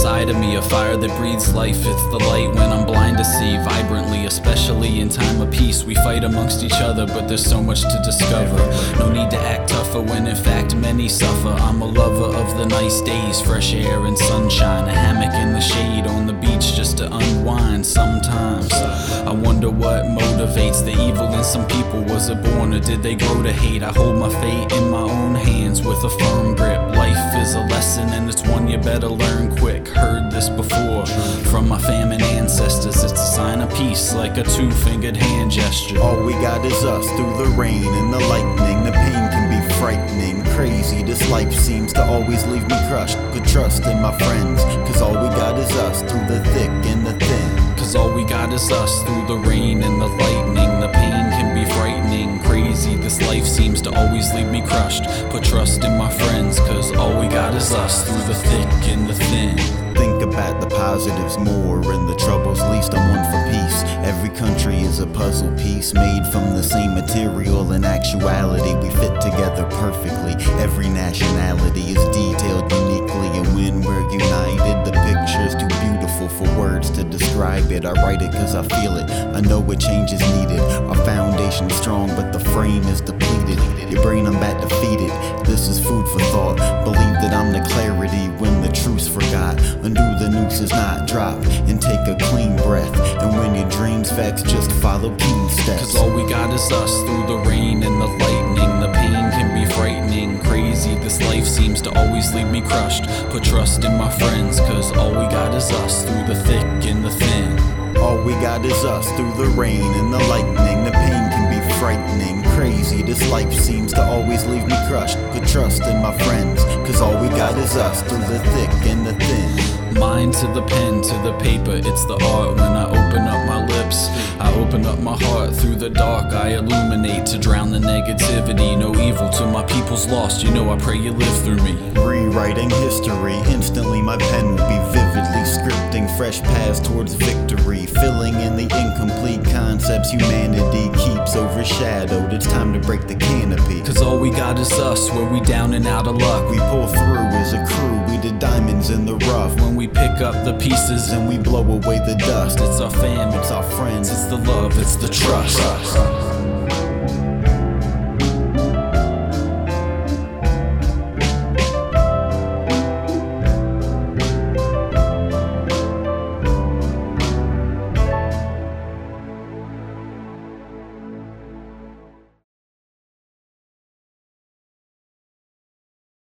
inside of me, a fire that breathes life. It's the light when I'm blind to see vibrantly, especially in time of peace. We fight amongst each other, but there's so much to discover. No need to act tougher when in fact many suffer. I'm a lover of the nice days, fresh air and sunshine, a hammock in the shade on the beach just to unwind. Sometimes I wonder what motivates the evil in some people. Was it born or did they grow to hate? I hold my fate in my own hands with a firm grip. Life is a lesson and it's one you better learn quick. Heard this before from my famine ancestors. It's a sign of peace, like a two-fingered hand gesture. All we got is us through the rain and the lightning. The pain can be frightening, crazy. This life seems to always leave me crushed. Put trust in my friends, cause all we got is us through the thick and the thin. Cause all we got is us through the rain and the lightning. The pain can be frightening, crazy. This life seems to always leave me crushed. Put trust in my friends, cause all we got is us through the thick and the thin. Think about the positives more and the troubles least. I'm one for peace. Every country is a puzzle piece made from the same material. In actuality, we fit together perfectly. Every nationality is detailed uniquely, and when we're united, the picture's too beautiful for words to describe it. I write it cause I feel it. I know what change is needed. Our foundation's strong, but the frame is depleted. Your brain, I'm about to feed it. This is food for thought. Believe that I'm the clarity when the truth's forgot. Undo the noose is not drop and take a clean breath. And when your dreams vex, just follow keen steps. Cause all we got is us through the rain and the lightning. The pain can be frightening, crazy. This life seems to always leave me crushed. Put trust in my friends, cause all we got is us through the thick and the thin. All we got is us through the rain and the lightning. The pain can be frightening, crazy. This life seems to always leave me crushed. Put trust in my friends, cause all we got is us through the thick and the thin. Mind to the pen, to the paper, it's the art. When I open up my lips, I open up my heart. Through the dark I illuminate to drown the negativity. No evil till my people's lost, you know I pray you live through me. Rewriting history, instantly my pen will be vividly scripting fresh paths towards victory. Filling in the incomplete concepts humanity keeps overshadowed. It's time to break the canopy. Cause all we got is us, where we down and out of luck. We pull through as a crew, we the diamonds in the rough. When we pick up the pieces and we blow away the dust. It's our fam, it's our friends, it's the love, it's the trust.